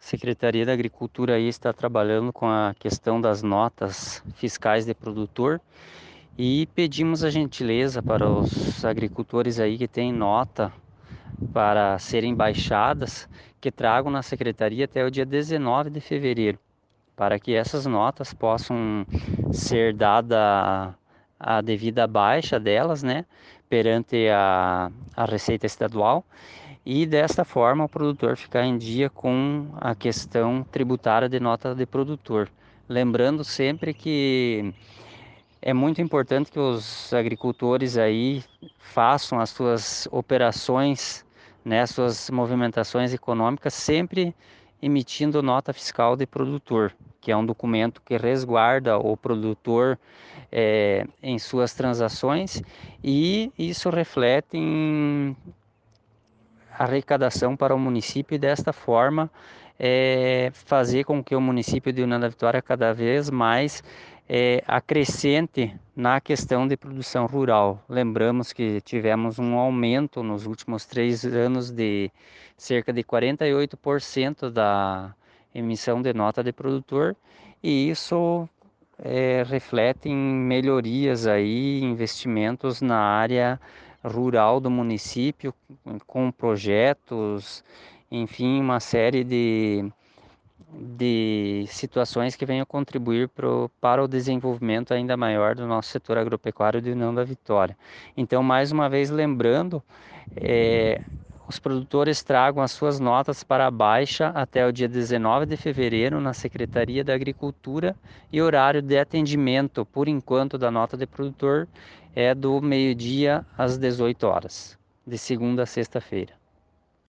Secretaria da Agricultura aí está trabalhando com a questão das notas fiscais de produtor e pedimos a gentileza para os agricultores aí que têm nota para serem baixadas, que tragam na secretaria até o dia 19 de fevereiro, para que essas notas possam ser dada a devida baixa delas, né, perante a Receita Estadual, e desta forma o produtor ficar em dia com a questão tributária de nota de produtor. Lembrando sempre que é muito importante que os agricultores aí façam as suas operações, né, suas movimentações econômicas sempre emitindo nota fiscal de produtor, que é um documento que resguarda o produtor em suas transações, e isso reflete em arrecadação para o município, e desta forma fazer com que o município de União da Vitória cada vez mais acrescente na questão de produção rural. Lembramos que tivemos um aumento nos últimos 3 anos de cerca de 48% da emissão de nota de produtor, e isso reflete em melhorias aí, investimentos na área rural do município, com projetos, enfim, uma série de situações que venham contribuir para o desenvolvimento ainda maior do nosso setor agropecuário de União da Vitória. Então, mais uma vez, lembrando, é, os produtores tragam as suas notas para a baixa até o dia 19 de fevereiro na Secretaria da Agricultura, e horário de atendimento, por enquanto, da nota de produtor é do meio-dia às 18 horas, de segunda a sexta-feira.